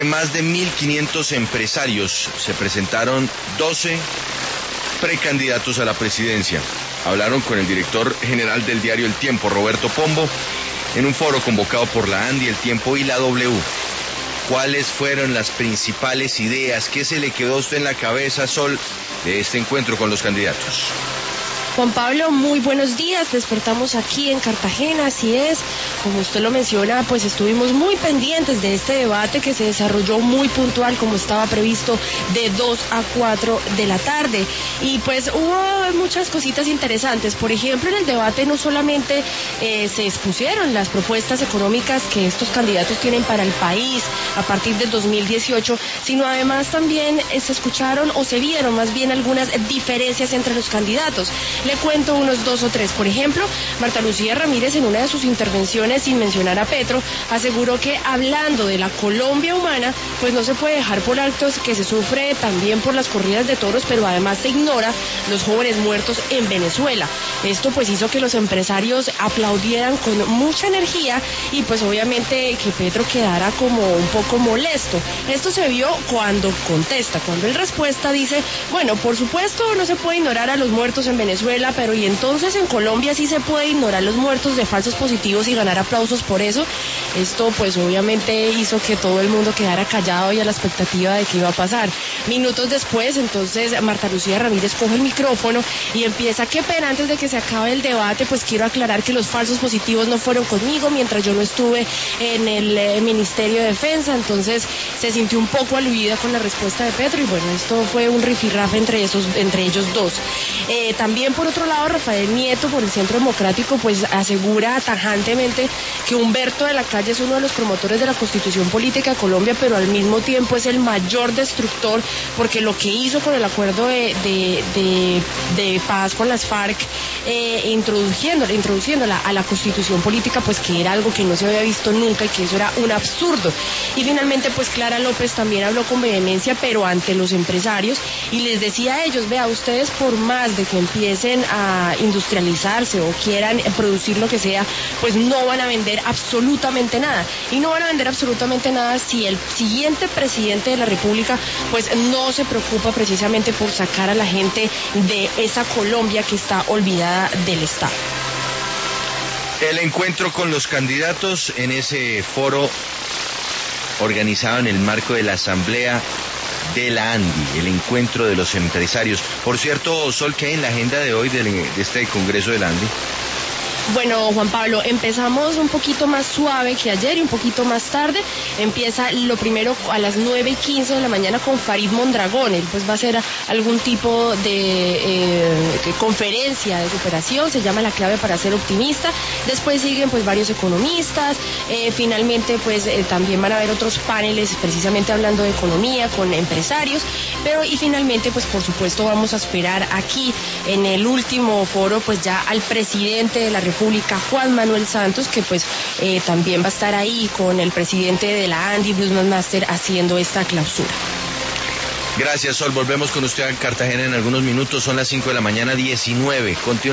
Más de 1.500 empresarios se presentaron 12 precandidatos a la presidencia. Hablaron con el director general del diario El Tiempo, Roberto Pombo, en un foro convocado por la ANDI, El Tiempo y la W. ¿Cuáles fueron las principales ideas? ¿Qué se le quedó a usted en la cabeza, Sol, de este encuentro con los candidatos? Juan Pablo, muy buenos días. Despertamos aquí en Cartagena, así es. Como usted lo menciona, pues estuvimos muy pendientes de este debate que se desarrolló muy puntual, como estaba previsto, de 2 a 4 de la tarde. Y pues hubo muchas cositas interesantes. Por ejemplo, en el debate no solamente se expusieron las propuestas económicas que estos candidatos tienen para el país a partir del 2018, sino además también se escucharon o se vieron más bien algunas diferencias entre los candidatos. Le cuento unos 2 o 3. Por ejemplo, Marta Lucía Ramírez, en una de sus intervenciones, sin mencionar a Petro, aseguró que hablando de la Colombia humana, pues no se puede dejar por alto que se sufre también por las corridas de toros, pero además se ignora los jóvenes muertos en Venezuela. Esto pues hizo que los empresarios aplaudieran con mucha energía y pues obviamente que Petro quedara como un poco molesto. Esto se vio cuando contesta, cuando él respuesta dice, bueno, por supuesto no se puede ignorar a los muertos en Venezuela, pero y entonces en Colombia sí se puede ignorar los muertos de falsos positivos y ganar aplausos por eso. Esto pues obviamente hizo que todo el mundo quedara callado y a la expectativa de qué iba a pasar. Minutos después, entonces Marta Lucía Ramírez coge el micrófono y empieza, qué pena, antes de que se acabe el debate, pues quiero aclarar que los falsos positivos no fueron conmigo mientras yo no estuve en el Ministerio de Defensa. Entonces se sintió un poco aludida con la respuesta de Petro y bueno, esto fue un rifirrafe entre ellos dos. También por otro lado, Rafael Nieto, por el Centro Democrático, pues asegura tajantemente que Humberto de la Calle es uno de los promotores de la Constitución Política de Colombia, pero al mismo tiempo es el mayor destructor, porque lo que hizo con el acuerdo de paz con las FARC, introduciéndola a la Constitución Política, pues que era algo que no se había visto nunca y que eso era un absurdo. Y finalmente, pues Clara López también habló con vehemencia, pero ante los empresarios, y les decía a ellos, vea, ustedes por más de que empiecen a industrializarse o quieran producir lo que sea, pues no van a vender absolutamente nada. Y no van a vender absolutamente nada si el siguiente presidente de la República pues no se preocupa precisamente por sacar a la gente de esa Colombia que está olvidada del Estado. El encuentro con los candidatos en ese foro organizado en el marco de la Asamblea de la ANDI, el encuentro de los empresarios. Por cierto, Sol, ¿qué hay en la agenda de hoy de este congreso de la ANDI? Bueno, Juan Pablo, empezamos un poquito más suave que ayer y un poquito más tarde. Empieza lo primero a las 9:15 de la mañana con Farid Mondragón. Él pues va a hacer algún tipo de conferencia de superación, se llama La clave para ser optimista. Después siguen pues varios economistas. Finalmente pues también van a haber otros paneles precisamente hablando de economía con empresarios. Y finalmente pues por supuesto vamos a esperar aquí en el último foro pues ya al presidente de la República, Juan Manuel Santos, que pues también va a estar ahí con el presidente de la ANDI, Bruce McMaster, haciendo esta clausura. Gracias, Sol. Volvemos con usted a Cartagena en algunos minutos. Son las 5 de la mañana, 19.